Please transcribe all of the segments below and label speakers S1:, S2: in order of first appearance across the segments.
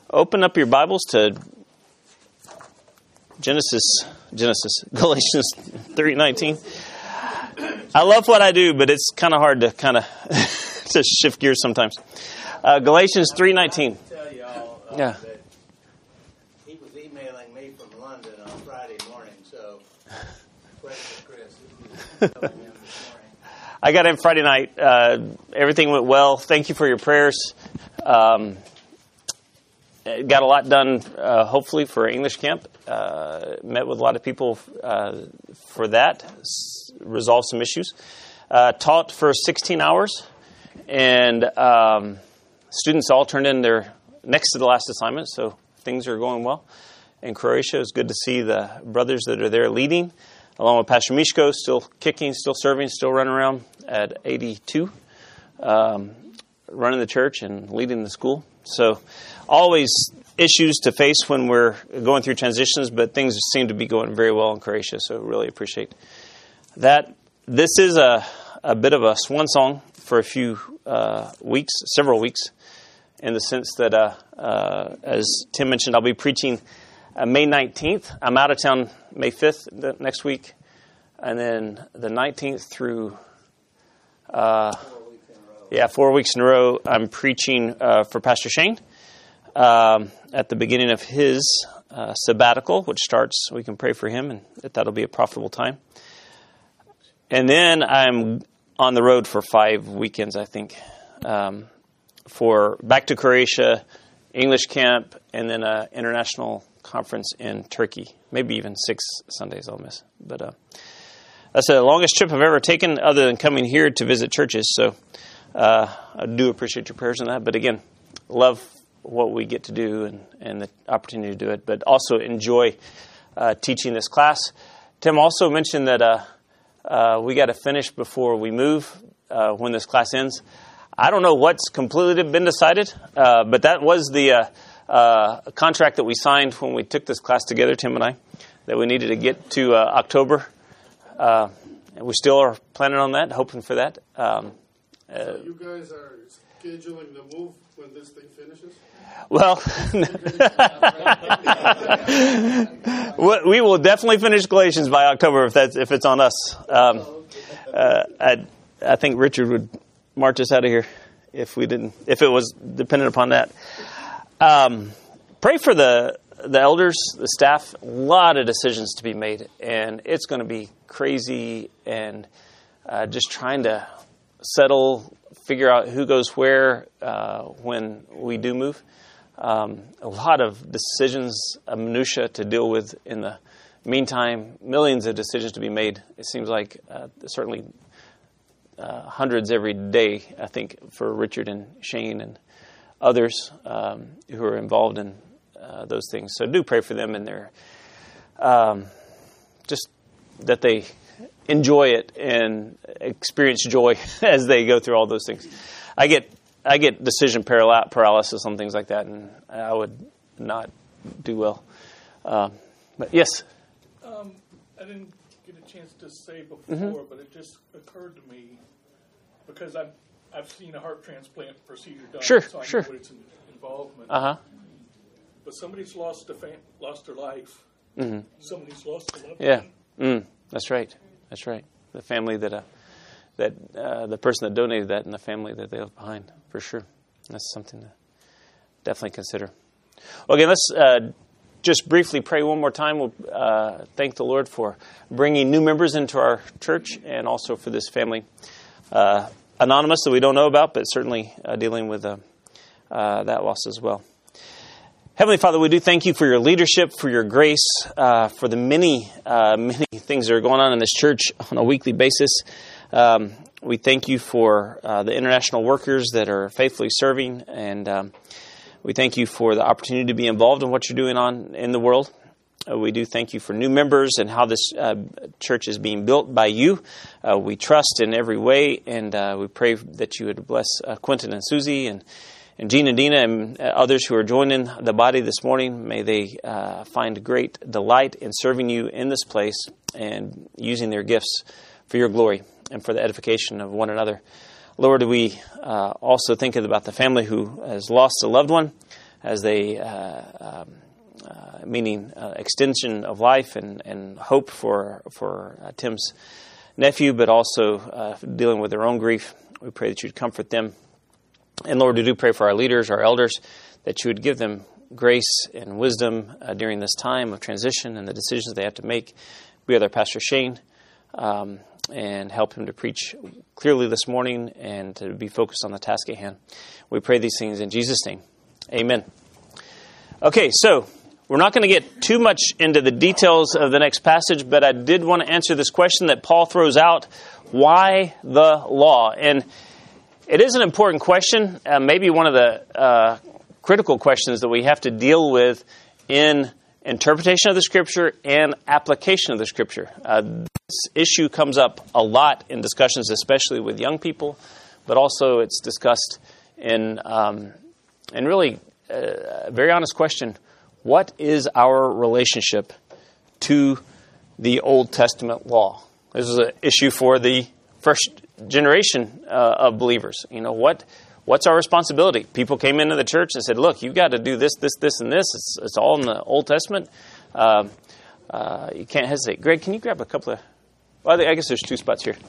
S1: Open up your Bibles to Galatians 3:19. I love what I do, but it's kind of hard to to shift gears sometimes. Galatians 3:19.
S2: Tell you all
S1: Yeah.
S2: that he was emailing me from London on Friday morning, so pray for Chris.
S1: I got in Friday night. Everything went well. Thank you for your prayers. Got a lot done, hopefully, for English camp. Met with a lot of people for that. Resolved some issues. Taught for 16 hours. And students all turned in their next to the last assignment, so things are going well. In Croatia, it's good to see the brothers that are there leading, along with Pastor Mishko, still kicking, still serving, still running around at 82, running the church and leading the school. So always issues to face when we're going through transitions, but things seem to be going very well in Croatia, so really appreciate that. This is a bit of a swan song for a few weeks, several weeks, in the sense that, as Tim mentioned, I'll be preaching May 19th. I'm out of town May 5th next week, and then the 19th through 4 weeks in a row, I'm preaching for Pastor Shane at the beginning of his sabbatical, which starts, we can pray for him, and that'll be a profitable time. And then I'm on the road for 5 weekends, I think, for back to Croatia, English camp, and then an international conference in Turkey. Maybe even 6 Sundays I'll miss. But that's the longest trip I've ever taken other than coming here to visit churches. So I do appreciate your prayers on that. But again, love what we get to do and the opportunity to do it, but also enjoy teaching this class. Tim also mentioned that we got to finish before we move when this class ends. I don't know what's completely been decided, but that was the contract that we signed when we took this class together, Tim and I, that we needed to get to October. And we still are planning on that, hoping for that.
S3: So you guys are scheduling the move when this thing finishes?
S1: Well, we will definitely finish Galatians by October if it's on us. I think Richard would march us out of here if it was dependent upon that. Pray for the elders, the staff. A lot of decisions to be made, and it's going to be crazy. And just trying to settle, figure out who goes where when we do move. A lot of decisions, minutia to deal with in the meantime. Millions of decisions to be made. It seems like certainly hundreds every day, I think, for Richard and Shane and others who are involved in those things. So do pray for them and their just that they enjoy it and experience joy as they go through all those things. I get decision paralysis on things like that, and I would not do well. But yes?
S4: I didn't get a chance to say before, but it just occurred to me, because I've seen a heart transplant procedure done, so I know what its involvement. But somebody's lost their life. Mm-hmm. Somebody's lost a loved one.
S1: That's right. That's right. The family that the person that donated that and the family that they left behind, for sure. That's something to definitely consider. Well, again, let's just briefly pray one more time. We'll thank the Lord for bringing new members into our church and also for this family. Anonymous that we don't know about, but certainly dealing with that loss as well. Heavenly Father, we do thank you for your leadership, for your grace, for the many things that are going on in this church on a weekly basis. We thank you for the international workers that are faithfully serving, and we thank you for the opportunity to be involved in what you're doing in the world. We do thank you for new members and how this church is being built by you. We trust in every way, and we pray that you would bless Quentin and Susie and Gene and Dina and others who are joining the body this morning. May they find great delight in serving you in this place and using their gifts for your glory and for the edification of one another. Lord, we also think about the family who has lost a loved one. as they, meaning extension of life and hope for Tim's nephew, but also dealing with their own grief. We pray that you'd comfort them. And Lord, we do pray for our leaders, our elders, that you would give them grace and wisdom during this time of transition and the decisions they have to make. Be with our Pastor Shane and help him to preach clearly this morning and to be focused on the task at hand. We pray these things in Jesus' name. Amen. Okay, so we're not going to get too much into the details of the next passage, but I did want to answer this question that Paul throws out. Why the law? And it is an important question, maybe one of the critical questions that we have to deal with in interpretation of the Scripture and application of the Scripture. This issue comes up a lot in discussions, especially with young people, but also it's discussed in really a very honest question. What is our relationship to the Old Testament law? This is an issue for the first generation of believers. You know, what's our responsibility? People came into the church and said, look, you've got to do this, this, this, and this. It's all in the Old Testament. You can't hesitate. Greg, can you grab a couple of... Well, I guess there's 2 spots here.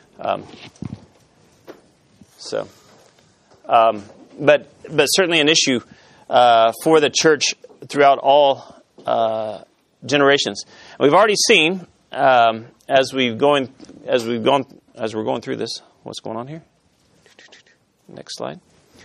S1: But certainly an issue for the church throughout all generations. We've already seen as we're going through this. What's going on here? Next slide.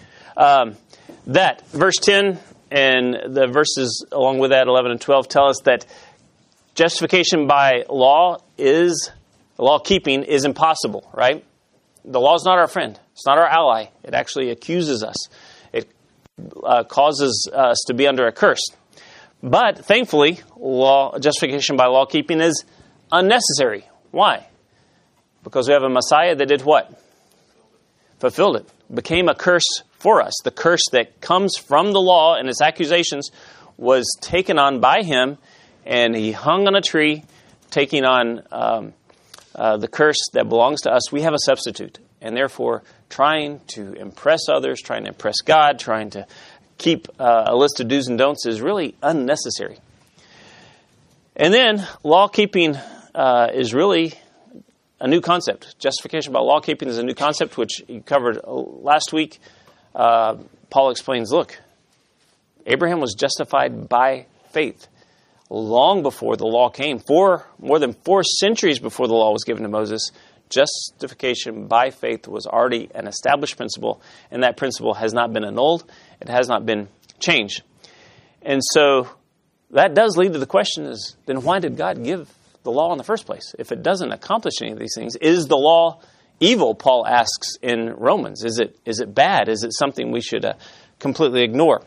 S1: That verse 10 and the verses along with that 11 and 12 tell us that justification by law keeping is impossible. Right? The law is not our friend. It's not our ally. It actually accuses us. It causes us to be under a curse. But thankfully, justification by law keeping is unnecessary. Why? Because we have a Messiah that did what? Fulfilled it. Became a curse for us. The curse that comes from the law and its accusations was taken on by him, and he hung on a tree, taking on the curse that belongs to us. We have a substitute, and therefore trying to impress others, trying to impress God, trying to keep a list of do's and don'ts is really unnecessary. And then law-keeping is really a new concept. Justification by law-keeping is a new concept, which you covered last week. Paul explains, look, Abraham was justified by faith long before the law came. More than 4 centuries before the law was given to Moses, justification by faith was already an established principle, and that principle has not been annulled. It has not been changed. And so that does lead to the question is, then why did God give the law in the first place? If it doesn't accomplish any of these things, is the law evil, Paul asks in Romans? Is it bad? Is it something we should completely ignore?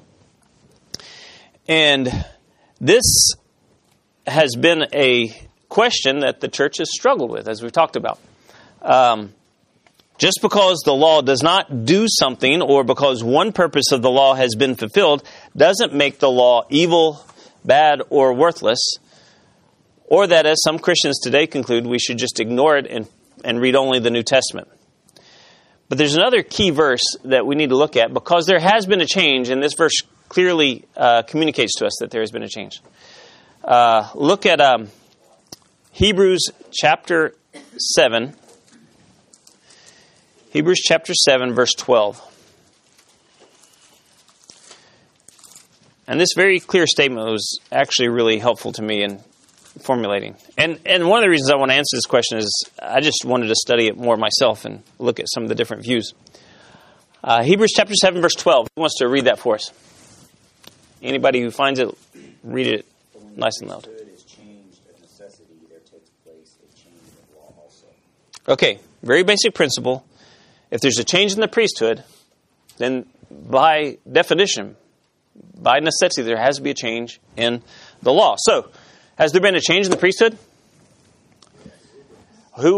S1: And this has been a question that the church has struggled with, as we've talked about. Just because the law does not do something, or because one purpose of the law has been fulfilled, doesn't make the law evil, bad, or worthless, or that, as some Christians today conclude, we should just ignore it and read only the New Testament. But there's another key verse that we need to look at, because there has been a change, and this verse clearly communicates to us that there has been a change. Look at Hebrews chapter 7. Hebrews chapter 7, verse 12. And this very clear statement was actually really helpful to me in formulating. And one of the reasons I want to answer this question is I just wanted to study it more myself and look at some of the different views. Hebrews chapter 7, verse 12. Who wants to read that for us? Anybody who finds it, read it nice and loud. Okay, very basic principle. If there's a change in the priesthood, then by definition, by necessity, there has to be a change in the law. So, has there been a change in the priesthood? Who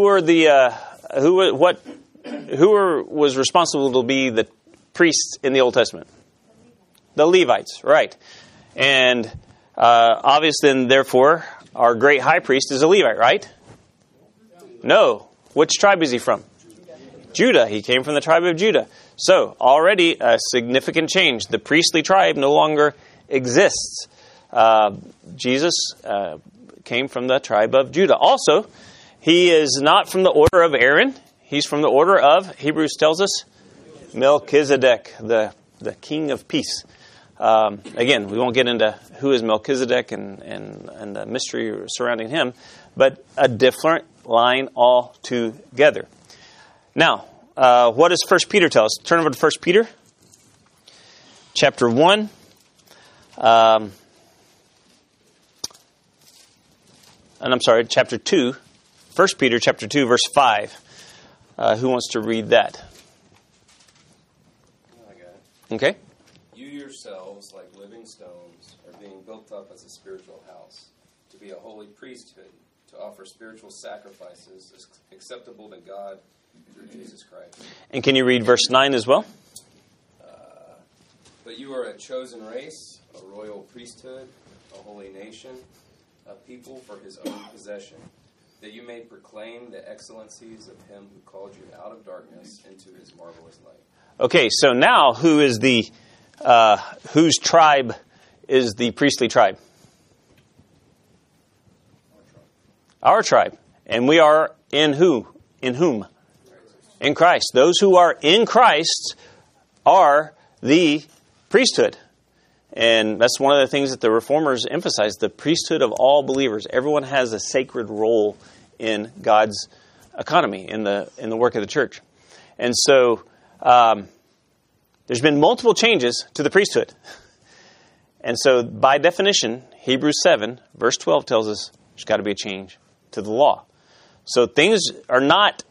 S1: was responsible to be the priests in the Old Testament? The Levites, right? And obviously, and therefore, our great high priest is a Levite, right? No. Which tribe is he from? Judah. He came from the tribe of Judah. So, already a significant change. The priestly tribe no longer exists. Jesus came from the tribe of Judah. Also, he is not from the order of Aaron. He's from the order of, Hebrews tells us, Melchizedek, the king of peace. Again, we won't get into who is Melchizedek and the mystery surrounding him, but a different line altogether. Now, what does 1 Peter tell us? Turn over to 1 Peter, chapter 1. Chapter 2. 1 Peter, chapter 2, verse 5. Who wants to read that?
S5: I got it.
S1: Okay.
S5: You yourselves, like living stones, are being built up as a spiritual house, to be a holy priesthood, to offer spiritual sacrifices acceptable to God through Jesus Christ.
S1: And can you read verse 9 as well?
S5: But you are a chosen race, a royal priesthood, a holy nation, a people for his own possession, that you may proclaim the excellencies of him who called you out of darkness into his marvelous light. Okay,
S1: so now who is the whose tribe is the priestly tribe? Our tribe. And we are in who? In whom? In Christ. Those who are in Christ are the priesthood. And that's one of the things that the Reformers emphasize, the priesthood of all believers. Everyone has a sacred role in God's economy, in the work of the church. And so there's been multiple changes to the priesthood. And so by definition, Hebrews 7, verse 12 tells us there's got to be a change to the law. So things are not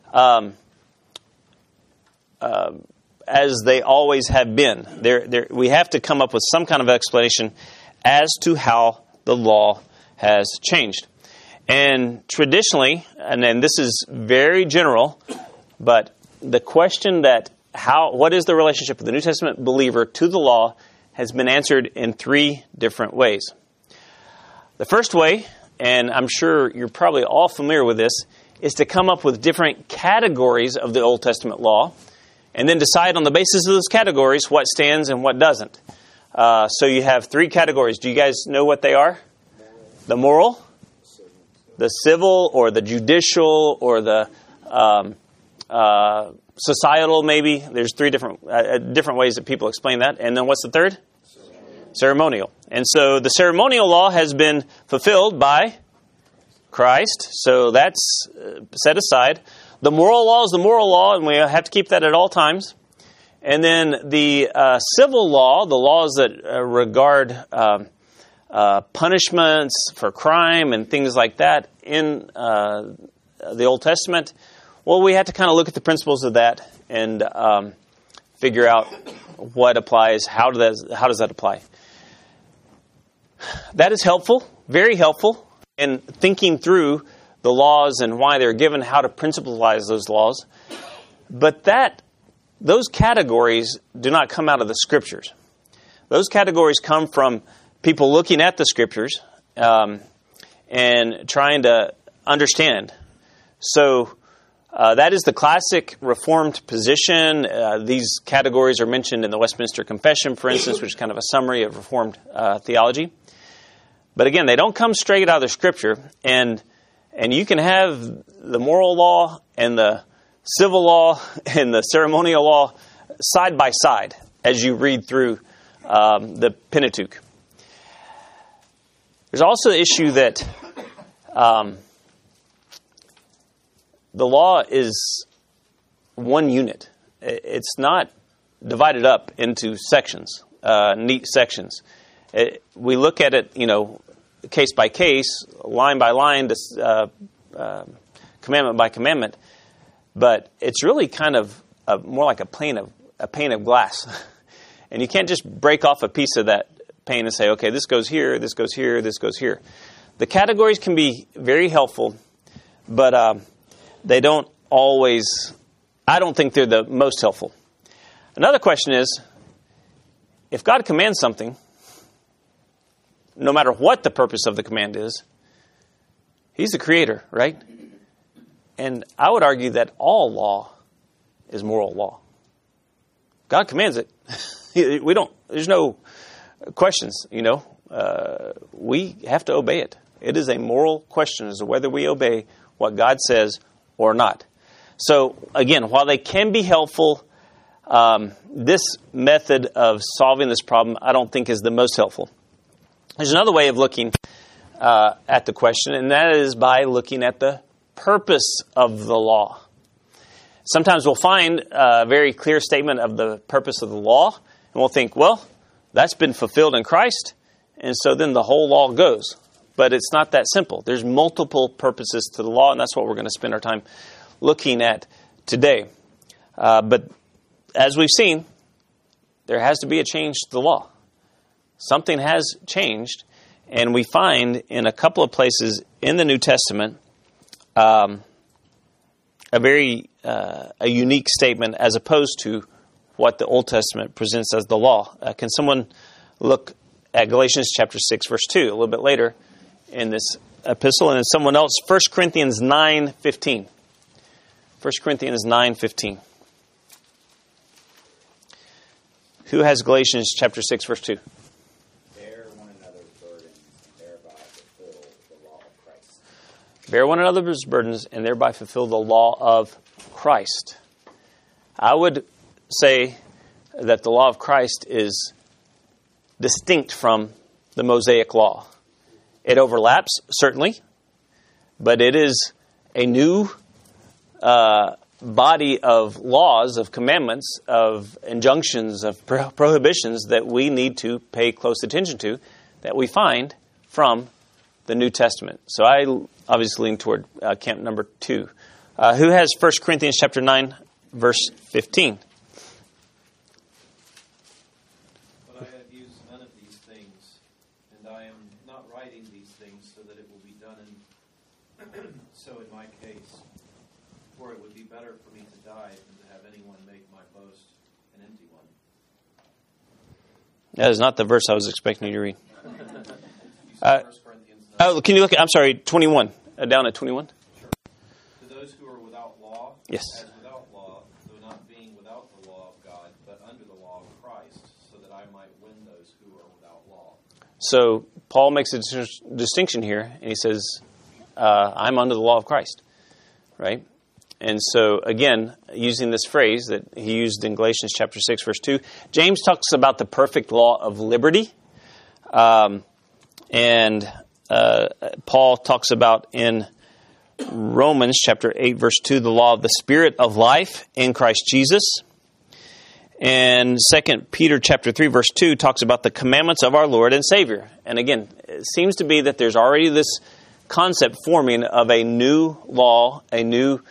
S1: as they always have been. We have to come up with some kind of explanation as to how the law has changed. And traditionally, and then this is very general, but the question that what is the relationship of the New Testament believer to the law has been answered in three different ways. The first way, and I'm sure you're probably all familiar with this, is to come up with different categories of the Old Testament law and then decide on the basis of those categories what stands and what doesn't. So you have three categories. Do you guys know what they are? The moral, the civil, or the judicial, or the societal, maybe. There's three different ways that people explain that. And then what's the third? Ceremonial. And so the ceremonial law has been fulfilled by Christ. So that's set aside. The moral law is the moral law, and we have to keep that at all times. And then the civil law, the laws that regard punishments for crime and things like that in the Old Testament, well, we have to kind of look at the principles of that and figure out what applies, how does that apply. That is helpful, very helpful, in thinking through the laws and why they're given, how to principalize those laws. But those categories do not come out of the Scriptures. Those categories come from people looking at the Scriptures and trying to understand. So that is the classic Reformed position. These categories are mentioned in the Westminster Confession, for instance, which is kind of a summary of Reformed theology. But again, they don't come straight out of the Scripture, and you can have the moral law and the civil law and the ceremonial law side by side as you read through the Pentateuch. There's also the issue that the law is one unit. It's not divided up into sections, neat sections. We look at it, case by case, line by line, commandment by commandment, but it's really kind of more like a pane of glass, and you can't just break off a piece of that pane and say, okay, this goes here, this goes here, this goes here. The categories can be very helpful, but they don't always. I don't think they're the most helpful. Another question is, if God commands something, no matter what the purpose of the command is, He's the creator, right? And I would argue that all law is moral law. God commands it. There's no questions, we have to obey it. It is a moral question as to whether we obey what God says or not. So, again, while they can be helpful, this method of solving this problem I don't think is the most helpful. There's another way of looking at the question, and that is by looking at the purpose of the law. Sometimes we'll find a very clear statement of the purpose of the law, and we'll think, well, that's been fulfilled in Christ, and so then the whole law goes. But it's not that simple. There's multiple purposes to the law, and that's what we're going to spend our time looking at today. But as we've seen, there has to be a change to the law. Something has changed, and we find in a couple of places in the New Testament a unique statement as opposed to what the Old Testament presents as the law. Can someone look at Galatians chapter 6, verse 2, a little bit later in this epistle, and then someone else, 1 Corinthians 9:15. 1 Corinthians 9:15. Who has Galatians chapter 6, verse 2?
S6: Bear one another's burdens, and thereby fulfill the law of Christ.
S1: Bear one another's burdens, and thereby fulfill the law of Christ. I would say that the law of Christ is distinct from the Mosaic law. It overlaps, certainly, but it is a new body of laws, of commandments, of injunctions, of prohibitions that we need to pay close attention to, that we find from the New Testament. So I obviously lean toward camp number 2. Who has 1 Corinthians chapter 9, verse 15?
S7: But I have used none of these things, and I am not writing these things so that it will be done so in my case. For it would be better for me to die than to have anyone make my boast an empty one.
S1: That is not the verse I was expecting you to read.
S7: You said 1 Corinthians 9.
S1: Can you look at, 21, down at 21?
S7: Sure. To those who are without law,
S1: Yes.
S7: as without law, though not being without the law of God, but under the law of Christ, so that I might win those who are without law.
S1: So Paul makes a distinction here, and he says, I'm under the law of Christ, right? And so, again, using this phrase that he used in Galatians chapter 6, verse 2, James talks about the perfect law of liberty. And Paul talks about in Romans chapter 8, verse 2, the law of the Spirit of life in Christ Jesus. And 2 Peter chapter 3, verse 2 talks about the commandments of our Lord and Savior. And again, it seems to be that there's already this concept forming of a new law, a new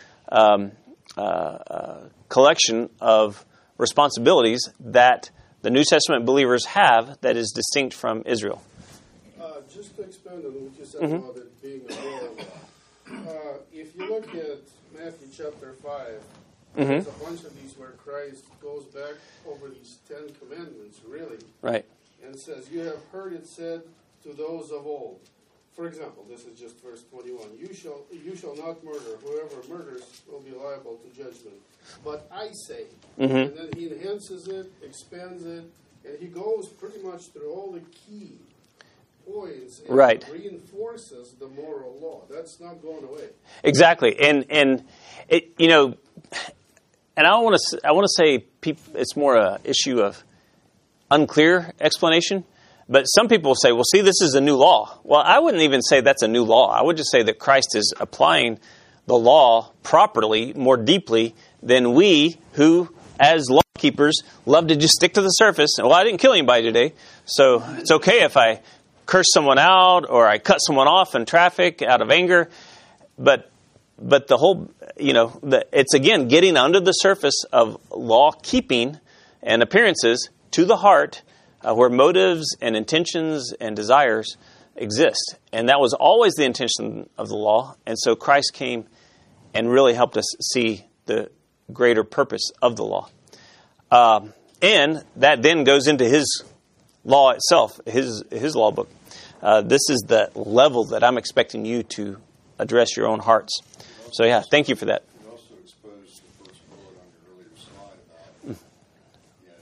S1: collection of responsibilities that the New Testament believers have that is distinct from Israel.
S3: Just to expand on what you said about it being a moral law. If you look at Matthew chapter 5, there's a bunch of these where Christ goes back over these 10 commandments, really,
S1: Right.
S3: and says, you have heard it said to those of old. For example, this is just verse 21. You shall not murder. Whoever murders will be liable to judgment. But I say, and then he enhances it, expands it, and he goes pretty much through all the key points and
S1: Right.
S3: reinforces the moral law. That's not going away.
S1: Exactly, and it, and I want to say it's more a issue of unclear explanation. But some people will say, well, see, this is a new law. Well, I wouldn't even say that's a new law. I would just say that Christ is applying the law properly, more deeply, than we who, as law keepers, love to just stick to the surface. Well, I didn't kill anybody today, so it's okay if I curse someone out or I cut someone off in traffic out of anger. But the whole, it's again getting under the surface of law keeping and appearances to the heart, where motives and intentions and desires exist. And that was always the intention of the law. And so Christ came and really helped us see the greater purpose of the law. And that then goes into his law itself, his law book. This is the level that I'm expecting you to address your own hearts. So yeah, thank you for that.
S8: You also exposed the first bullet on your earlier slide about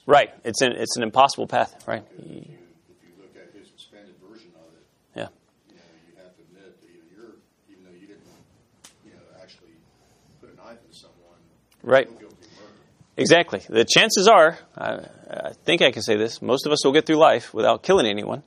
S1: Right. It's an impossible path, right?
S8: If you look at his expanded version of it,
S1: Yeah.
S8: You have to admit that even though you didn't, actually put a knife in someone,
S1: Right.
S8: you're guilty of murder.
S1: Exactly. The chances are, I think I can say this, most of us will get through life without killing anyone.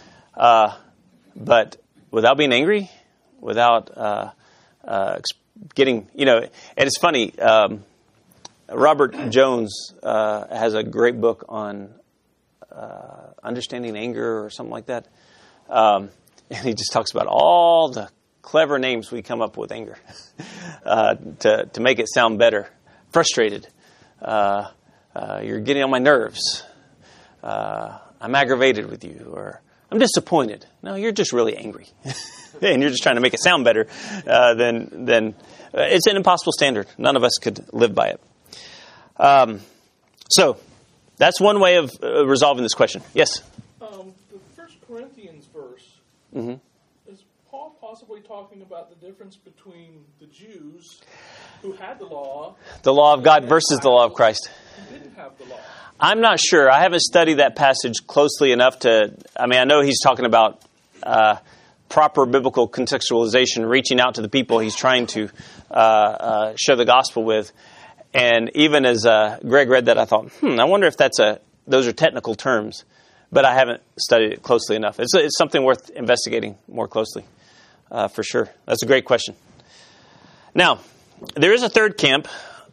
S1: But without being angry, without getting, and it's funny, Robert Jones has a great book on understanding anger or something like that. And he just talks about all the clever names we come up with anger to make it sound better. Frustrated. You're getting on my nerves. I'm aggravated with you, or I'm disappointed. No, you're just really angry, and you're just trying to make it sound better. Then it's an impossible standard. None of us could live by it. So that's one way of resolving this question. Yes.
S4: The 1 Corinthians verse.
S1: Mm-hmm.
S4: Is Paul possibly talking about the difference between the Jews who had the law
S1: of God versus the law of Christ?
S4: Who didn't have the law?
S1: I'm not sure. I haven't studied that passage closely enough to. I know he's talking about proper biblical contextualization, reaching out to the people he's trying to share the gospel with. And even as Greg read that, I thought, I wonder if those are technical terms. But I haven't studied it closely enough. It's something worth investigating more closely, for sure. That's a great question. Now, there is a third camp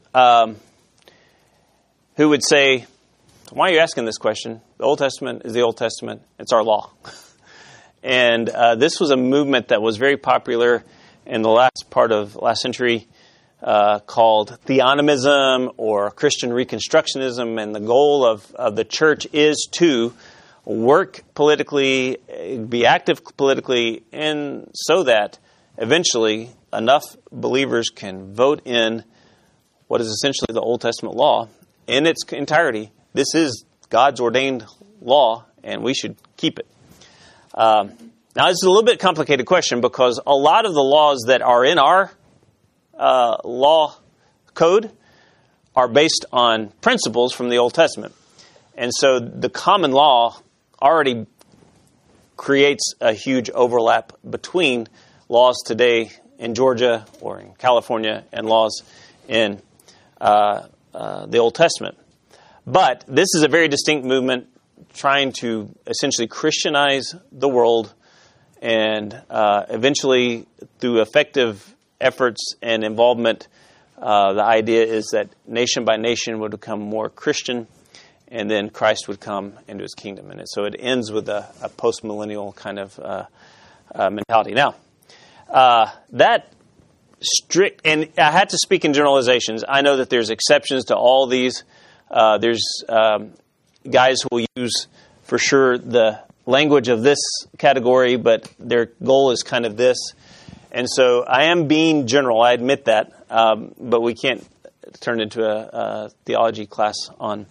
S1: who would say, why are you asking this question? The Old Testament is the Old Testament. It's our law. And this was a movement that was very popular in the last part of last century, called theonomism or Christian Reconstructionism. And the goal of the church is to work politically, be active politically, and so that eventually enough believers can vote in what is essentially the Old Testament law in its entirety. This is God's ordained law, and we should keep it. Now, this is a little bit complicated question because a lot of the laws that are in our law code are based on principles from the Old Testament. And so the common law already creates a huge overlap between laws today in Georgia or in California and laws in the Old Testament. But this is a very distinct movement trying to essentially Christianize the world, and eventually through effective efforts and involvement, the idea is that nation by nation would become more Christian, and then Christ would come into his kingdom. And so it ends with a post-millennial kind of mentality. Now, that strict, and I had to speak in generalizations. I know that there's exceptions to all these. There's guys who will use, for sure, the language of this category, but their goal is kind of this. And so I am being general, I admit that, but we can't turn into a theology class on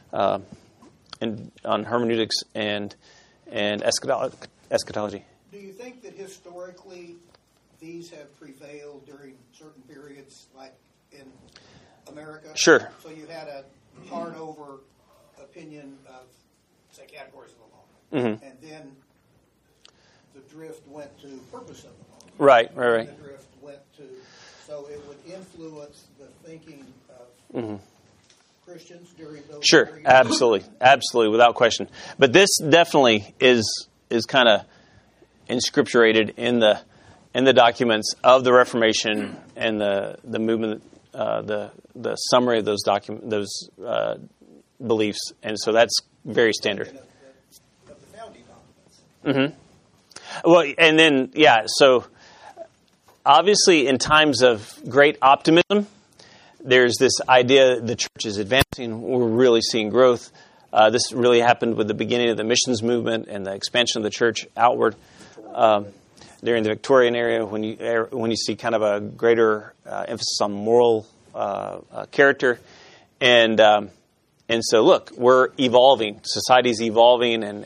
S1: hermeneutics and eschatology.
S9: Do you think that historically these have prevailed during certain periods, like in America?
S1: Sure.
S9: So you had a hard-over opinion of, say, categories of the law.
S1: Mm-hmm.
S9: And then the drift went to purpose of the law.
S1: Right.
S9: The drift went to, so it would influence the thinking of Christians during those periods? Absolutely, without question. But this definitely is kind of inscripturated in the documents of the Reformation and the movement, the summary of those beliefs, and so that's very standard. Of the founding documents.
S1: Mm-hmm. Well, and then so obviously in times of great optimism, there's this idea the church is advancing. We're really seeing growth. This really happened with the beginning of the missions movement and the expansion of the church outward. During the Victorian era, when you see kind of a greater emphasis on moral character, and so look, we're evolving. Society's evolving, and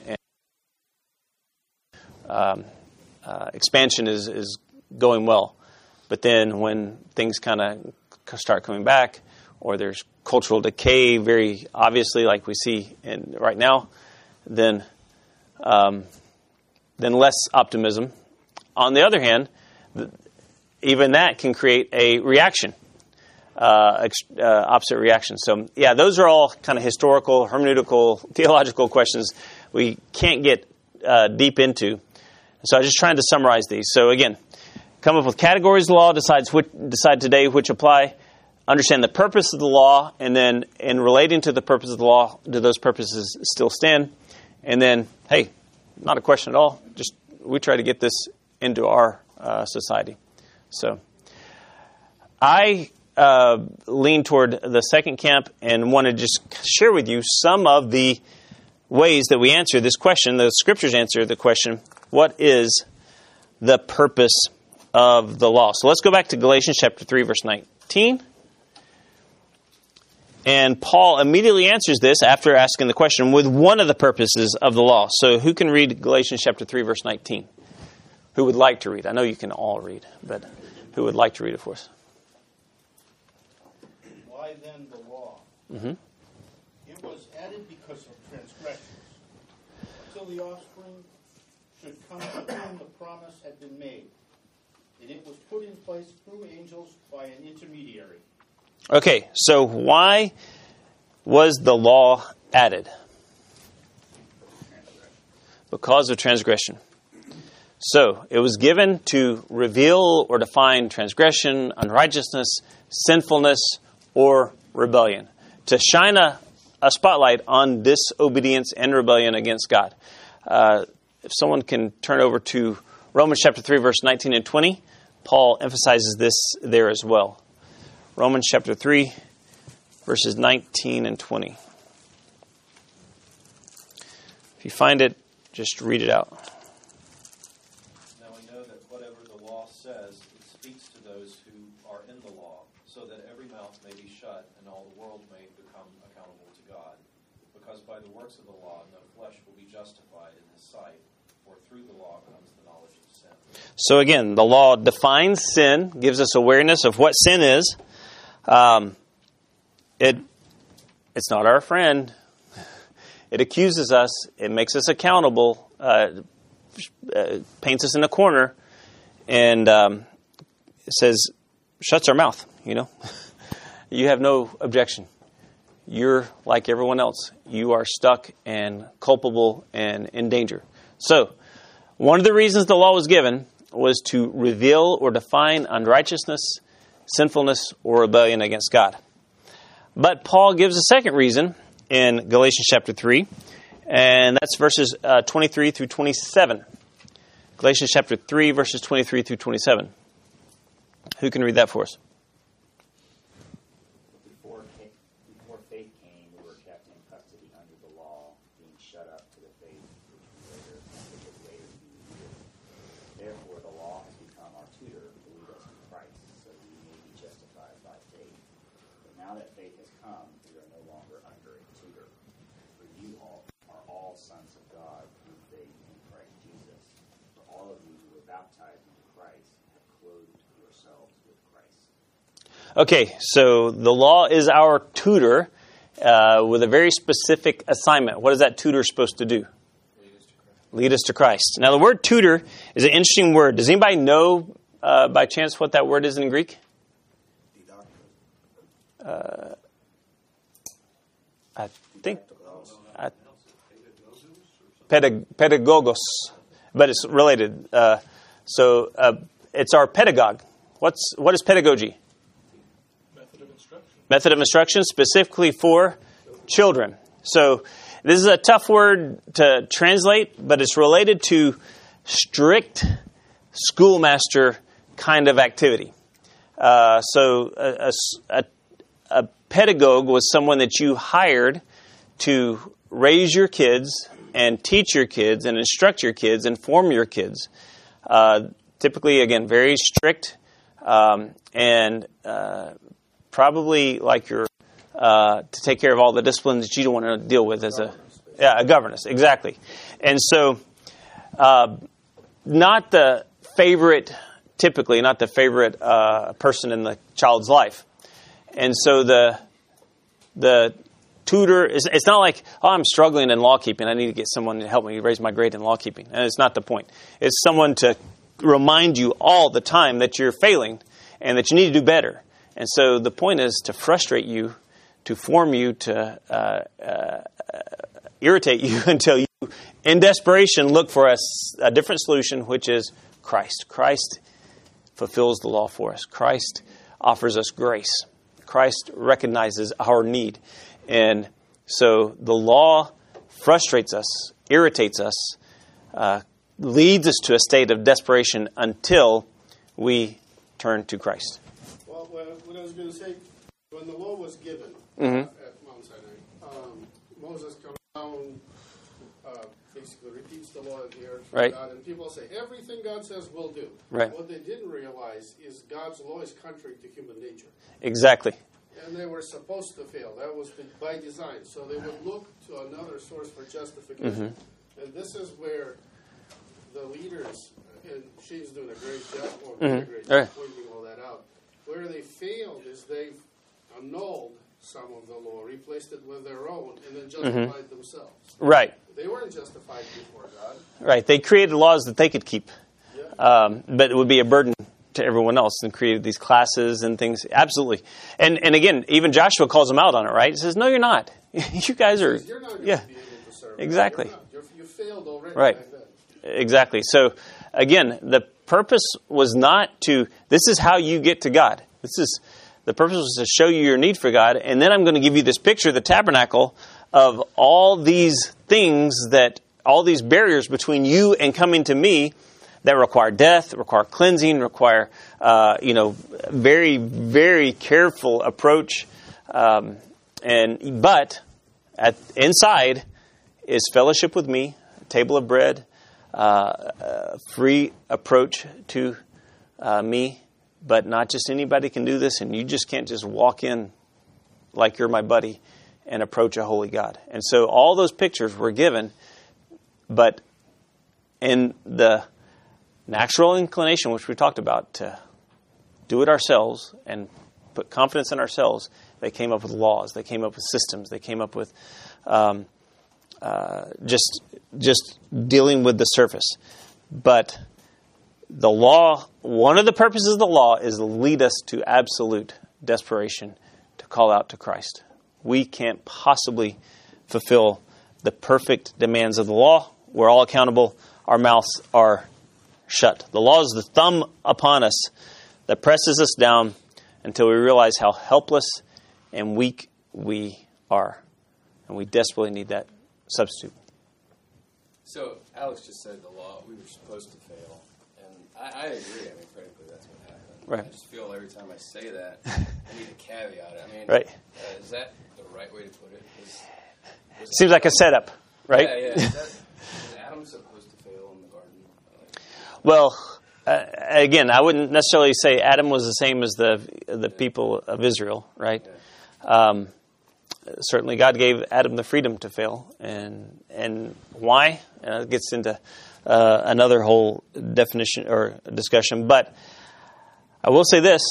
S1: expansion is going well. But then when things kind of start coming back, or there's cultural decay, very obviously, like we see right now, then less optimism. On the other hand, even that can create a reaction, opposite reaction. So, yeah, those are all kind of historical, hermeneutical, theological questions we can't get deep into. So I'm just trying to summarize these. So again, come up with categories of the law, decide today which apply, understand the purpose of the law, and then in relating to the purpose of the law, do those purposes still stand? And then, hey, not a question at all. Just we try to get this into our society. So I lean toward the second camp and want to just share with you some of the ways that we answer this question. The Scriptures answer the question, what is the purpose of the law? So let's go back to Galatians chapter 3, verse 19. And Paul immediately answers this after asking the question with one of the purposes of the law. So who can read Galatians chapter 3, verse 19? Who would like to read? I know you can all read, but who would like to read it for us?
S3: Why then the law?
S1: Mm-hmm.
S3: It was added because of transgressions, until the offspring should come to whom the promise had been made. And it was put in place through angels by an intermediary.
S1: Okay, so why was the law added? Because of transgression. So, it was given to reveal or define transgression, unrighteousness, sinfulness, or rebellion. To shine a spotlight on disobedience and rebellion against God. If someone can turn over to Romans chapter 3, verse 19 and 20, Paul emphasizes this there as well. Romans chapter 3, verses 19 and 20. If you find it, just read it out.
S7: Now we know that whatever the law says, it speaks to those who are in the law, so that every mouth may be shut and all the world may become accountable to God. Because by the works of the law, no flesh will be justified in his sight, for through the law comes the knowledge of sin.
S1: So again, the law defines sin, gives us awareness of what sin is. It's not our friend. It accuses us. It makes us accountable. Paints us in a corner, and it says, shuts our mouth. You know, you have no objection. You're like everyone else. You are stuck and culpable and in danger. So, one of the reasons the law was given was to reveal or define unrighteousness, sinfulness, or rebellion against God. But Paul gives a second reason in Galatians chapter 3, and that's verses 23 through 27. Galatians chapter 3, verses 23 through 27. Who can read that for us?
S6: Before faith came, we were kept in custody under the law, being shut up to the faith which would later be revealed. Therefore, the law has become our tutor to lead us to Christ, so that we may be justified by faith. But now that faith has come, we are no longer under a tutor. For you all are all sons of God through faith in Christ Jesus. For all of you who were baptized into Christ have clothed yourselves with Christ.
S1: Okay, so the law is our tutor with a very specific assignment. What is that tutor supposed to do? Lead us to Christ. Now, the word tutor is an interesting word. Does anybody know by chance what that word is in Greek? I think pedagogos, but it's related. So it's our pedagogue. What is pedagogy? Method of instruction, specifically for children. So this is a tough word to translate, but it's related to strict schoolmaster kind of activity. So a pedagogue was someone that you hired to raise your kids and teach your kids and instruct your kids and form your kids. Typically, again, very strict and probably like your to take care of all the disciplines that you don't want to deal with as a governess, exactly. And so, not the favorite person in the child's life. And so the The tutor it's not like, oh, I'm struggling in law keeping, I need to get someone to help me raise my grade in law keeping. And it's not the point. It's someone to remind you all the time that you're failing and that you need to do better. And so the point is to frustrate you, to form you, to irritate you until you, in desperation, look for a different solution, which is Christ. Christ fulfills the law for us. Christ offers us grace. Christ recognizes our need. And so the law frustrates us, irritates us, leads us to a state of desperation until we turn to Christ.
S3: Well, what I was going to say, when the law was given
S1: Mm-hmm.
S3: at Mount Sinai, Moses comes down, basically repeats the law here from
S1: Right.
S3: God, and people say, everything God says we'll do.
S1: Right.
S3: What they didn't realize is God's law is contrary to human nature.
S1: Exactly.
S3: And they were supposed to fail. That was by design. So they would look to another source for justification.
S1: Mm-hmm.
S3: And this is where the leaders, and she's doing a great job, or doing a great job pointing all that out. Where they failed is they annulled some of the law, replaced it with their own, and then justified themselves.
S1: Right.
S3: They weren't justified before God.
S1: Right. They created laws that they could keep,
S3: Yeah.
S1: but it would be a burden to everyone else, and created these classes and things. Absolutely. And again, even Joshua calls them out on it, right? He says, no, you're not. You guys are.
S3: You're not going
S1: Yeah.
S3: to be able to serve.
S1: Exactly.
S3: You failed already.
S1: Right.
S3: Back then.
S1: Exactly. So, again, the purpose was not to, this is how you get to God. The purpose was to show you your need for God, and then I'm going to give you this picture, the tabernacle, of all these things all these barriers between you and coming to me that require death, require cleansing, require, very, very careful approach. But inside is fellowship with me, a table of bread, free approach to me, but not just anybody can do this, and you just can't just walk in like you're my buddy and approach a holy God. And so all those pictures were given, but in the natural inclination, which we talked about, to do it ourselves and put confidence in ourselves, they came up with laws, they came up with systems, they came up with just dealing with the surface. But the law, one of the purposes of the law is to lead us to absolute desperation, to call out to Christ. We can't possibly fulfill the perfect demands of the law. We're all accountable. Our mouths are shut. The law is the thumb upon us that presses us down until we realize how helpless and weak we are. And we desperately need that substitute.
S5: So Alex just said the law, we were supposed to fail. And I agree. I mean, critically, that's what happened.
S1: Right.
S5: I just feel every time I say that, I need to caveat it. I mean,
S1: right.
S5: Is that the right way to put it?
S1: Seems like a setup, right?
S5: Yeah. Is Adam supposed to fail in the garden?
S1: Well, again, I wouldn't necessarily say Adam was the same as the people of Israel, right? Yeah. Certainly, God gave Adam the freedom to fail, and why? It gets into another whole definition or discussion. But I will say this: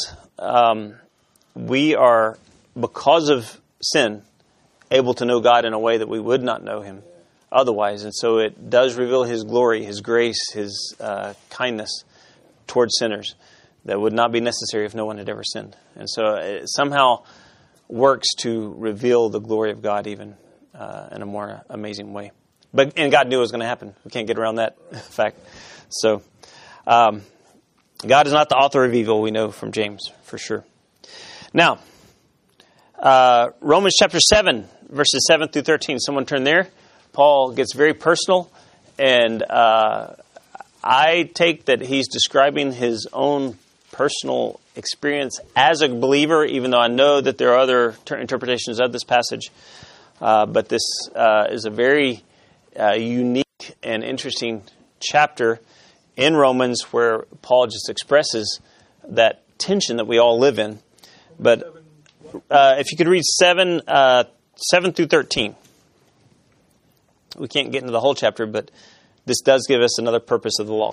S1: we are, because of sin, able to know God in a way that we would not know Him otherwise, and so it does reveal His glory, His grace, His kindness towards sinners that would not be necessary if no one had ever sinned. And so it somehow works to reveal the glory of God even in a more amazing way. And God knew it was going to happen. We can't get around that fact. So God is not the author of evil, we know from James, for sure. Now, Romans chapter 7, verses 7 through 13. Someone turn there. Paul gets very personal, and I take that he's describing his own personal experience as a believer, even though I know that there are other interpretations of this passage. But this is a very unique and interesting chapter in Romans where Paul just expresses that tension that we all live in. But if you could read 7 through 13. We can't get into the whole chapter, but this does give us another purpose of the law.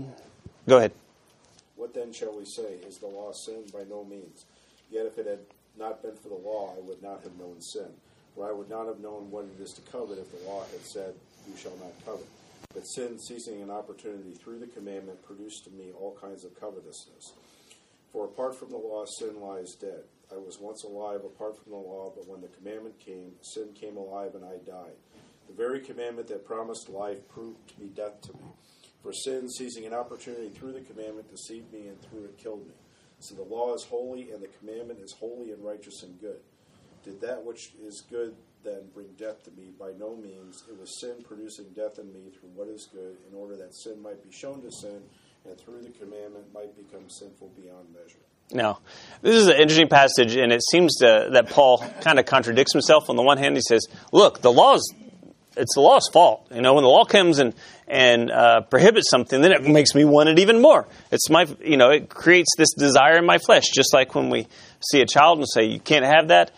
S1: Go ahead.
S10: What then shall we say? Is the law sin? By no means. Yet if it had not been for the law, I would not have known sin. For I would not have known what it is to covet if the law had said, you shall not covet. But sin, seizing an opportunity through the commandment, produced to me all kinds of covetousness. For apart from the law, sin lies dead. I was once alive apart from the law, but when the commandment came, sin came alive and I died. The very commandment that promised life proved to be death to me. For sin, seizing an opportunity through the commandment, deceived me, and through it killed me. So the law is holy, and the commandment is holy and righteous and good. Did that which is good then bring death to me? By no means. It was sin producing death in me through what is good, in order that sin might be shown to sin, and through the commandment might become sinful beyond measure.
S1: Now, this is an interesting passage, and it seems that Paul kind of contradicts himself. On the one hand, he says, look, it's the law's fault. When the law comes and prohibits something, then it makes me want it even more. It creates this desire in my flesh, just like when we see a child and say, you can't have that.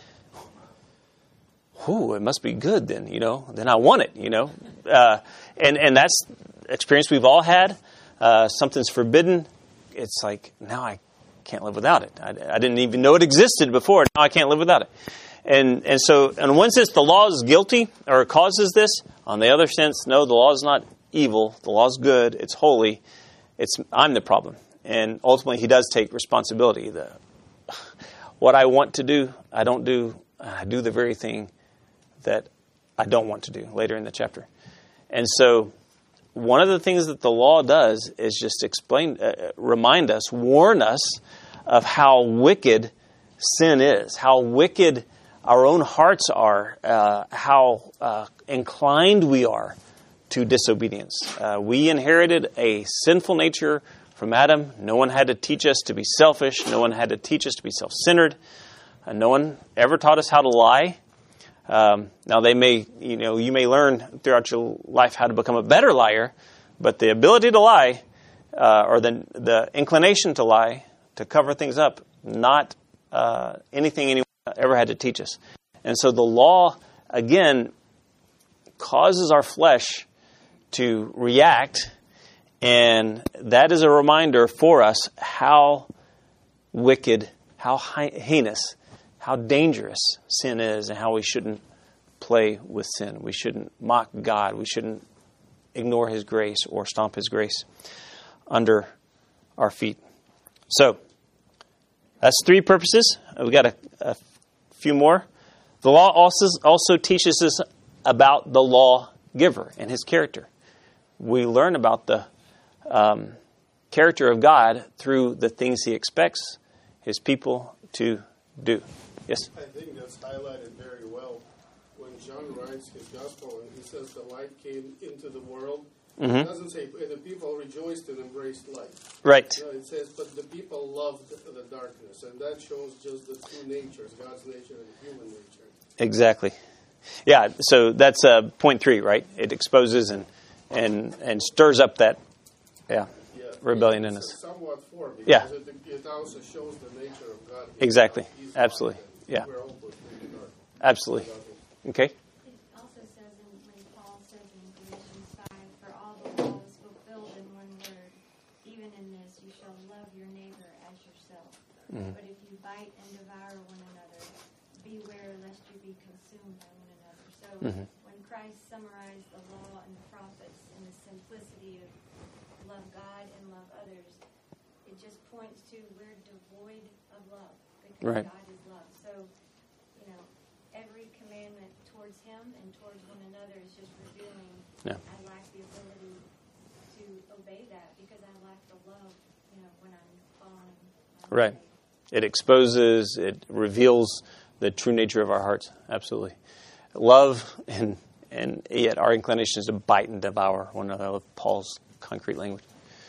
S1: Ooh, it must be good then, then I want it, and that's experience we've all had. Something's forbidden. It's like, now I can't live without it. I didn't even know it existed before. Now I can't live without it. And so, in one sense, the law is guilty or causes this. On the other sense, no, the law is not evil. The law is good. It's holy. I'm the problem. And ultimately, he does take responsibility. What I want to do, I don't do. I do the very thing that I don't want to do later in the chapter. And so, one of the things that the law does is just remind us, warn us of how wicked sin is, how wicked our own hearts are, how inclined we are to disobedience. We inherited a sinful nature from Adam. No one had to teach us to be selfish. No one had to teach us to be self-centered. No one ever taught us how to lie. Now you may learn throughout your life how to become a better liar, but the ability to lie, or the inclination to lie, to cover things up, not anything anyone ever had to teach us. And so the law, again, causes our flesh to react, and that is a reminder for us how wicked, how heinous, how dangerous sin is, and how we shouldn't play with sin. We shouldn't mock God. We shouldn't ignore His grace or stomp His grace under our feet. So, that's 3 purposes. We've got a few more. The law also teaches us about the lawgiver and his character. We learn about the character of God through the things He expects His people to do. Yes?
S3: I think that's highlighted very well when John writes his gospel and he says the light came into the world. Mm-hmm. It doesn't say the people rejoiced and embraced light.
S1: Right.
S3: It says, but the people loved the darkness, and that shows just the two natures, God's nature and human nature.
S1: Exactly. Yeah, so that's point 3, right? It exposes and stirs up that rebellion in us.
S3: It's somewhat 4, because it also shows the nature of God.
S1: Exactly. Absolutely. Yeah. Absolutely. Okay.
S11: It also says when Paul says in Galatians 5, for all the law is fulfilled in one word, even in this, you shall love your neighbor as yourself. Mm-hmm. But if you bite and devour one another, beware lest you be consumed by one another. So when Christ summarized the law and the prophets in the simplicity of love God and love others, it just points to we're devoid of love because God is love. So, every commandment towards Him and towards one another is just revealing I lack the ability to obey that because I lack the love, when I'm falling.
S1: Right. It exposes, it reveals the true nature of our hearts. Absolutely. Love and yet our inclination is to bite and devour one another with Paul's concrete language.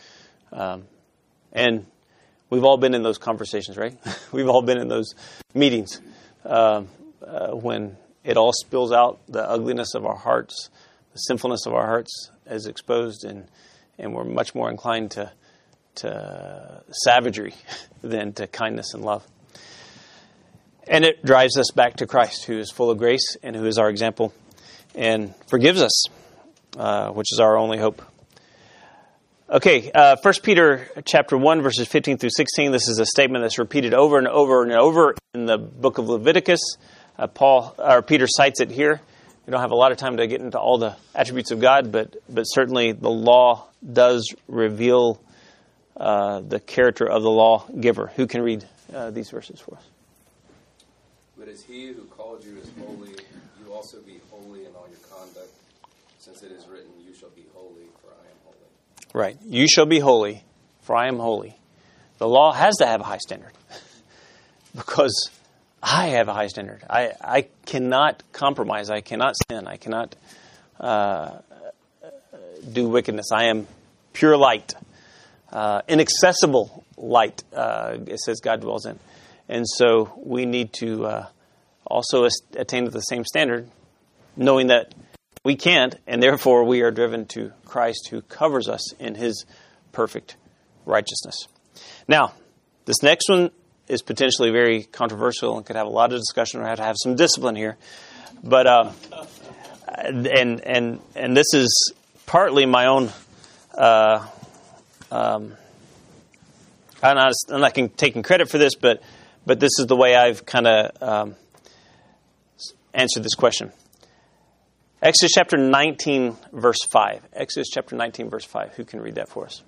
S1: And we've all been in those conversations, right? We've all been in those meetings when it all spills out, the ugliness of our hearts, the sinfulness of our hearts is exposed, and we're much more inclined to savagery than to kindness and love. And it drives us back to Christ, who is full of grace and who is our example and forgives us, which is our only hope. Okay, 1 Peter chapter 1, verses 15 through 16. This is a statement that's repeated over and over and over in the book of Leviticus. Peter cites it here. We don't have a lot of time to get into all the attributes of God, but certainly the law does reveal the character of the lawgiver. Who can read these verses for us?
S5: But as he who called you is holy, you also be holy in all your conduct, since it is written, you shall be holy, for I am holy.
S1: Right. You shall be holy, for I am holy. The law has to have a high standard because I have a high standard. I cannot compromise. I cannot sin. I cannot do wickedness. I am pure light, inaccessible light, it says God dwells in. And so we need to also attain to the same standard, knowing that we can't, and therefore we are driven to Christ who covers us in his perfect righteousness. Now, this next one is potentially very controversial and could have a lot of discussion or have to have some discipline here. But and this is partly my own I'm not taking credit for this, but this is the way I've kind of answered this question. Exodus chapter 19, verse 5. Exodus chapter 19, verse 5. Who can read that for us?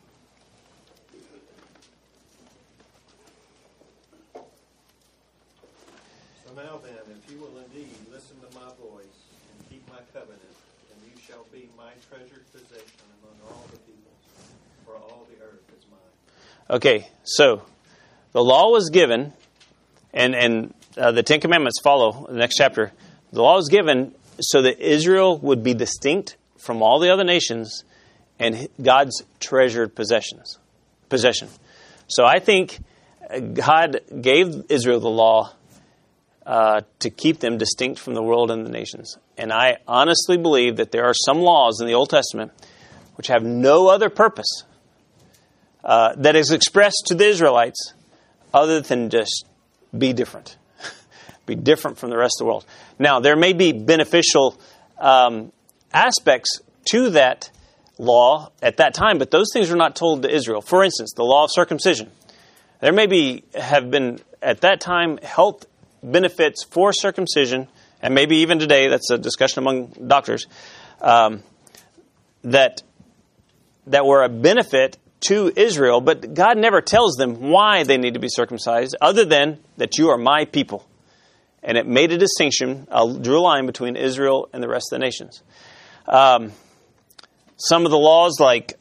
S7: So now then, if you will indeed listen to my voice and keep my covenant, then you shall be my treasured possession among all the peoples, for all the earth is mine.
S1: Okay, so the law was given, and the Ten Commandments follow the next chapter. The law was given so that Israel would be distinct from all the other nations and God's treasured possession. So I think God gave Israel the law to keep them distinct from the world and the nations. And I honestly believe that there are some laws in the Old Testament which have no other purpose that is expressed to the Israelites other than just be different. Be different from the rest of the world. Now, there may be beneficial aspects to that law at that time, but those things were not told to Israel. For instance, the law of circumcision. There may have been, at that time, health benefits for circumcision, and maybe even today, that's a discussion among doctors, that were a benefit to Israel, but God never tells them why they need to be circumcised, other than that you are my people. And it made a distinction, drew a line between Israel and the rest of the nations. Some of the laws, like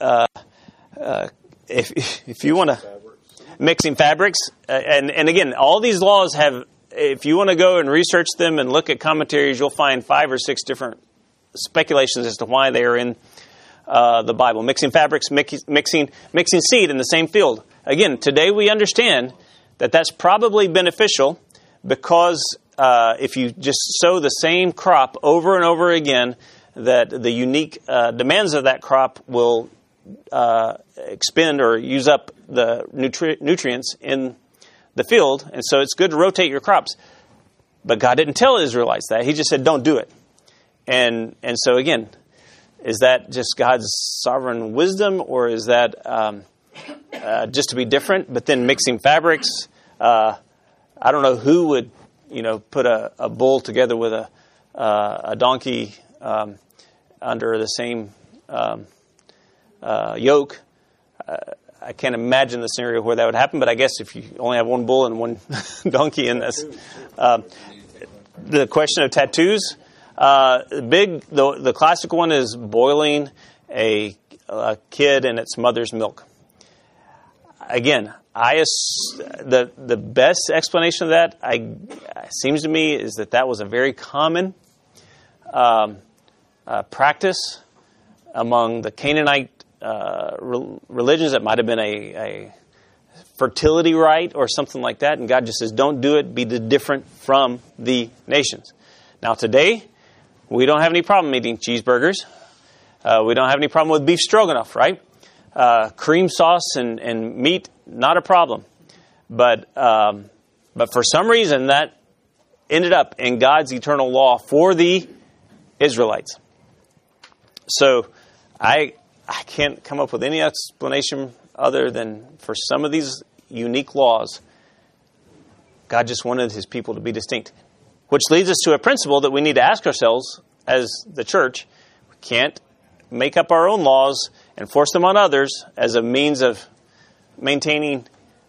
S1: if you want to, mixing fabrics, and again, all these laws have, if you want to go and research them and look at commentaries, you'll find 5 or 6 different speculations as to why they are in the Bible. Mixing fabrics, mixing seed in the same field. Again, today we understand that that's probably beneficial because if you just sow the same crop over and over again, that the unique demands of that crop will expend or use up the nutrients in the field. And so it's good to rotate your crops. But God didn't tell Israelites that. He just said, don't do it. And so again, is that just God's sovereign wisdom, or is that just to be different? But then mixing fabrics, I don't know who would put a bull together with a donkey under the same yoke. I can't imagine the scenario where that would happen, but I guess if you only have one bull and one donkey in this. The question of tattoos, the classic one is boiling a kid in its mother's milk. Again, the best explanation of that, seems to me, is that was a very common practice among the Canaanite religions. It might have been a fertility rite or something like that, and God just says, don't do it, be different from the nations. Now today, we don't have any problem eating cheeseburgers. We don't have any problem with beef stroganoff, right? Cream sauce and meat, not a problem. But for some reason, that ended up in God's eternal law for the Israelites. So I I can't come up with any explanation other than for some of these unique laws, God just wanted his people to be distinct. Which leads us to a principle that we need to ask ourselves as the church. We can't make up our own laws and force them on others as a means of maintaining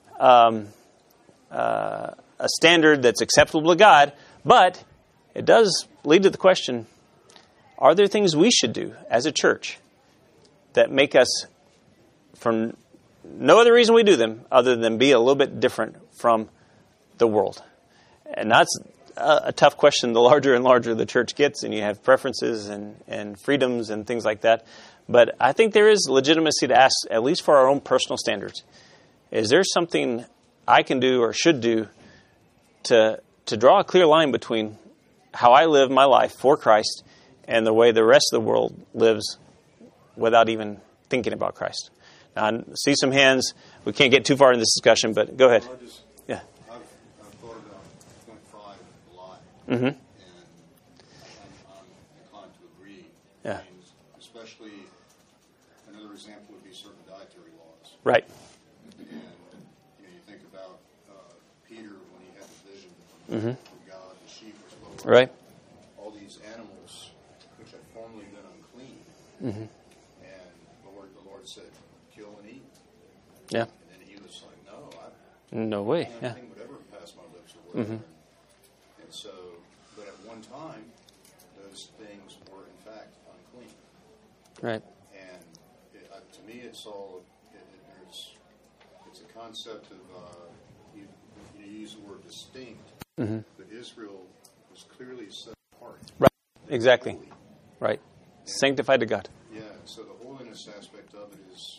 S1: a standard that's acceptable to God. But it does lead to the question, are there things we should do as a church that make us, for no other reason we do them, other than be a little bit different from the world? And that's a tough question the larger and larger the church gets, and you have preferences and freedoms and things like that. But I think there is legitimacy to ask, at least for our own personal standards, is there something I can do or should do to draw a clear line between how I live my life for Christ and the way the rest of the world lives without even thinking about Christ? Now, I see some hands. We can't get too far in this discussion, but go ahead. Yeah.
S8: I've thought about point 5 a lot,
S1: Mm-hmm.
S8: and I'm inclined to agree.
S1: Yeah.
S8: I mean, especially, another example would be certain dietary laws.
S1: Right.
S8: And you think about Peter when he had the vision
S1: Mm-hmm.
S8: from God, the sheep was lower.
S1: Right.
S8: All these animals which had formerly been unclean,
S1: Mm-hmm.
S8: and the Lord said, "Kill and eat."
S1: Yeah.
S8: And then he was like, "No,
S1: No way. Yeah.
S8: nothing would ever pass my lips or whatever."
S1: Mm-hmm.
S8: And so, but at one time, those things were in fact unclean.
S1: Right.
S8: And to me, it's all it's a concept of you use the word distinct,
S1: Mm-hmm.
S8: but Israel was clearly set apart.
S1: Right. Exactly.
S8: Holy.
S1: Right. Sanctified to God.
S8: Yeah. So the holiness aspect of it is,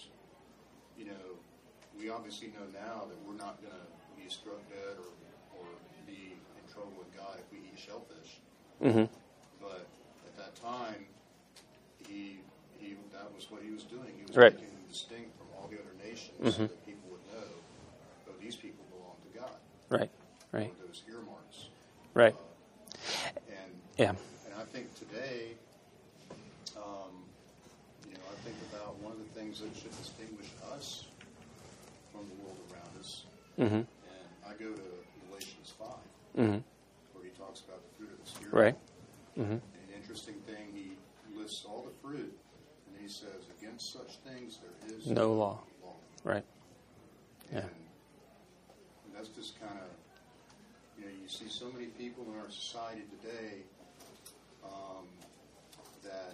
S8: we obviously know now that we're not going to be struck dead or be in trouble with God if we eat shellfish.
S1: Mm-hmm.
S8: But at that time, that was what he was doing. He was
S1: Right.
S8: making them distinct from all the other nations
S1: Mm-hmm.
S8: so that people would know, oh, these people belong to God.
S1: Right. Right.
S8: Or those earmarks.
S1: Right.
S8: And
S1: Yeah.
S8: and I think today, I think about one of the things that should distinguish us from the world around us.
S1: Mm-hmm.
S8: And I go to Galatians 5,
S1: Mm-hmm.
S8: where he talks about the fruit of the Spirit.
S1: Right. Mm-hmm.
S8: And an interesting thing, he lists all the fruit, and then he says, against such things there is
S1: No law. Right. Yeah.
S8: And that's just kind of, you see so many people in our society today that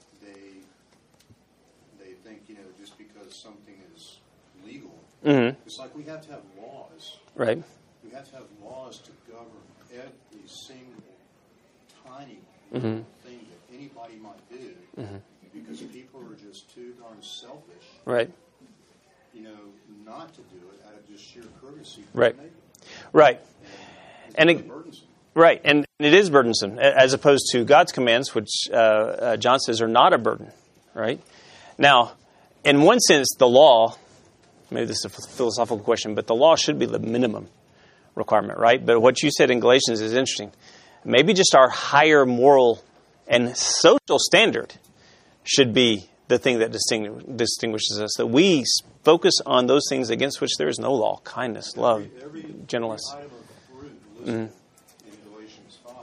S8: they think, just because something is legal,
S1: Mm-hmm.
S8: it's like we have to have laws.
S1: Right.
S8: We have to have laws to govern every single tiny
S1: Mm-hmm.
S8: thing that anybody might do,
S1: Mm-hmm.
S8: because people are just too darn selfish,
S1: Right.
S8: not to do it out of just sheer courtesy.
S1: Right. Right. And
S8: It's
S1: it,
S8: really burdensome.
S1: right. And it is burdensome, as opposed to God's commands, which John says are not a burden. Right. Now, in one sense, the law, maybe this is a philosophical question, but the law should be the minimum requirement, right? But what you said in Galatians is interesting. Maybe just our higher moral and social standard should be the thing that distinguishes us, that we focus on those things against which there is no law: kindness, love, gentleness.
S8: Every item of fruit listed in Galatians 5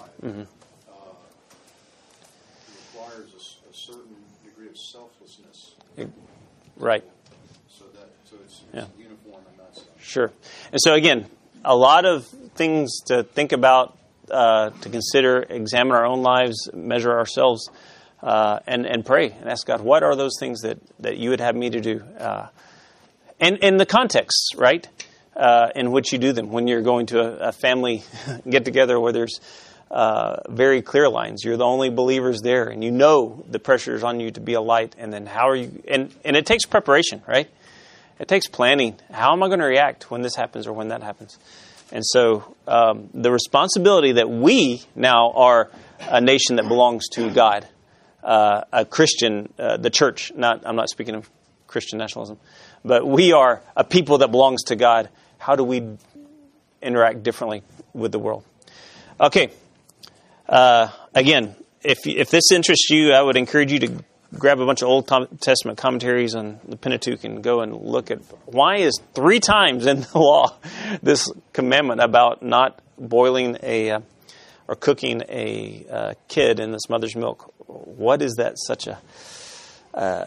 S8: requires a certain degree of selflessness.
S1: Right.
S8: So it's
S1: Yeah.
S8: uniform in that sense.
S1: Sure. And so again, a lot of things to think about, to consider, examine our own lives, measure ourselves, and pray and ask God, what are those things that you would have me to do? And in the context, right, in which you do them. When you're going to a family get-together where there's very clear lines, you're the only believers there, and you know the pressure is on you to be a light, and then how are you... And it takes preparation, right? It takes planning. How am I going to react when this happens or when that happens? And so the responsibility that we now are a nation that belongs to God, a Christian, the church, I'm not speaking of Christian nationalism, but we are a people that belongs to God. How do we interact differently with the world? Okay. Again, if this interests you, I would encourage you to grab a bunch of Old Testament commentaries on the Pentateuch and go and look at why is 3 times in the law this commandment about not boiling or cooking a kid in its mother's milk. What is that such a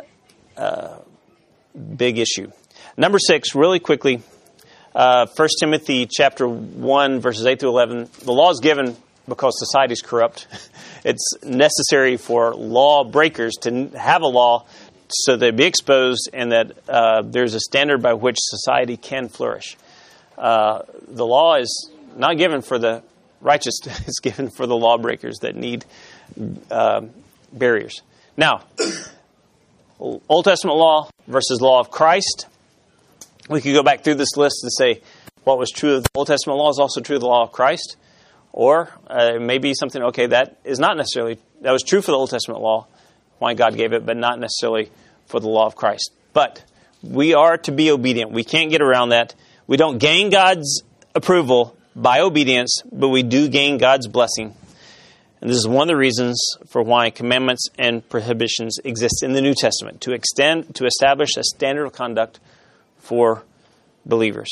S1: big issue? Number 6, really quickly, 1 Timothy chapter 1, verses 8 through 11. The law is given because society is corrupt. It's necessary for law breakers to have a law so they be exposed and that there's a standard by which society can flourish. The law is not given for the righteous. It's given for the lawbreakers that need barriers. Now, Old Testament law versus law of Christ. We could go back through this list and say what was true of the Old Testament law is also true of the law of Christ. Or maybe something, okay, that was true for the Old Testament law, why God gave it, but not necessarily for the law of Christ. But we are to be obedient. We can't get around that. We don't gain God's approval by obedience, but we do gain God's blessing. And this is one of the reasons for why commandments and prohibitions exist in the New Testament, to establish a standard of conduct for believers.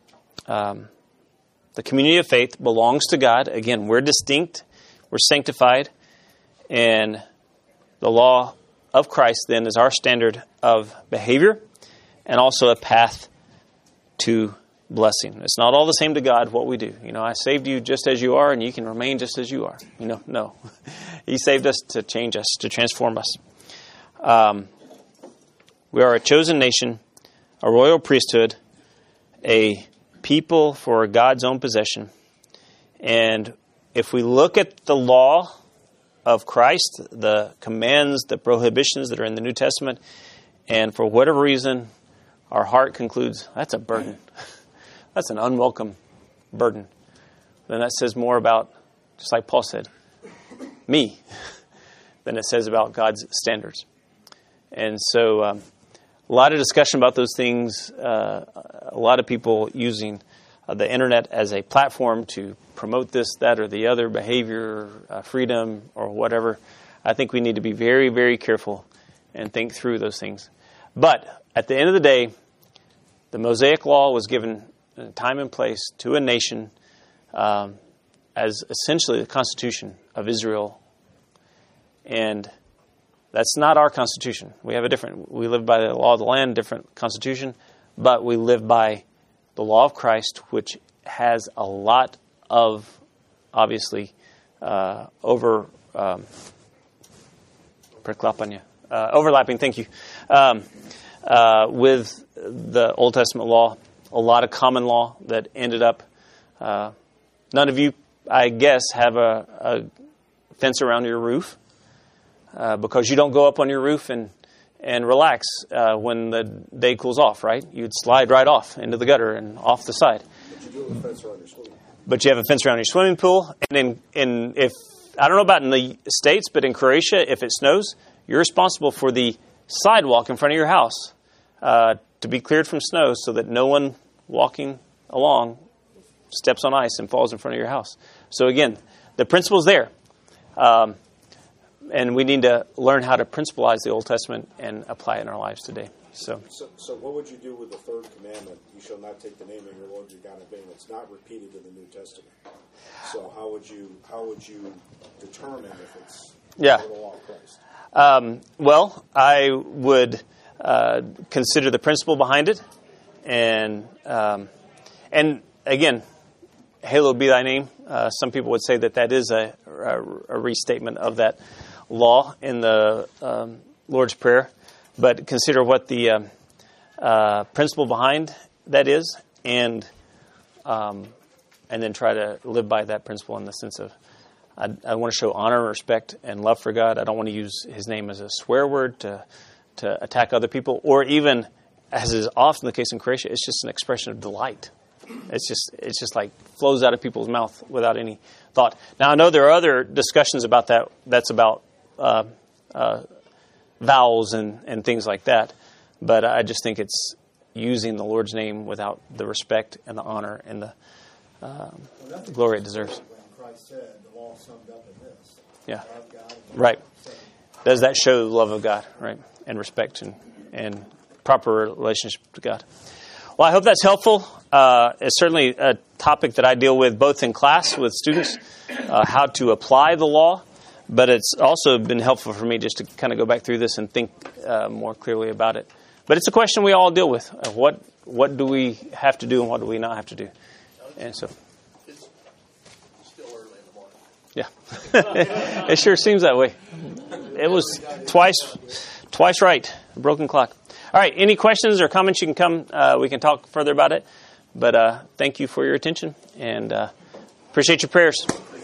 S1: The community of faith belongs to God. Again, we're distinct, we're sanctified, and the law of Christ then is our standard of behavior and also a path to blessing. It's not all the same to God what we do. I saved you just as you are, and you can remain just as you are. No. He saved us to change us, to transform us. We are a chosen nation, a royal priesthood, a people for God's own possession. And if we look at the law of Christ, the commands, the prohibitions that are in the New Testament, and for whatever reason our heart concludes, that's a burden. That's an unwelcome burden. Then that says more about, just like Paul said, me, than it says about God's standards. And so a lot of discussion about those things, a lot of people using the internet as a platform to promote this, that, or the other behavior, freedom, or whatever. I think we need to be very, very careful and think through those things. But at the end of the day, the Mosaic Law was given time and place to a nation as essentially the Constitution of Israel. And that's not our Constitution. We live by the law of the land, different Constitution, but we live by the law of Christ, which has a lot of, obviously, overlapping, thank you, with the Old Testament law. A lot of common law that ended up, none of you, I guess, have a fence around your roof because you don't go up on your roof and relax when the day cools off, right? You'd slide right off into the gutter and off the side. But you have a fence around your swimming pool. And if I don't know about in the States, but in Croatia, if it snows, you're responsible for the sidewalk in front of your house to be cleared from snow so that no one walking along steps on ice and falls in front of your house. So again, the principle's there. And we need to learn how to principleize the Old Testament and apply it in our lives today. So
S10: what would you do with the third commandment? You shall not take the name of your Lord your God in vain. It's not repeated in the New Testament. So how would you determine if it's the law of Christ?
S1: Well, I would consider the principle behind it, and again, hallowed be thy name. Some people would say that is a restatement of that law in the Lord's Prayer, but consider what the principle behind that is, and then try to live by that principle in the sense of I want to show honor and respect and love for God. I don't want to use His name as a swear word to attack other people, or even, as is often the case in Croatia, it's just an expression of delight. It's just like flows out of people's mouth without any thought. Now I know there are other discussions about that. That's about vowels and things like that. But I just think it's using the Lord's name without the respect and the honor and the glory it deserves.
S12: When Christ said the law summed up in this.
S1: Yeah. Right. does that show the love of God, right, and respect and proper relationship to God? Well, I hope that's helpful. It's certainly a topic that I deal with both in class with students, how to apply the law, but it's also been helpful for me just to kind of go back through this and think more clearly about it. But it's a question we all deal with. What do we have to do and what do we not have to do? And so,
S3: It's still early in the morning.
S1: yeah, it sure seems that way. It was twice right. A broken clock. All right. Any questions or comments? You can come. We can talk further about it. But thank you for your attention and appreciate your prayers.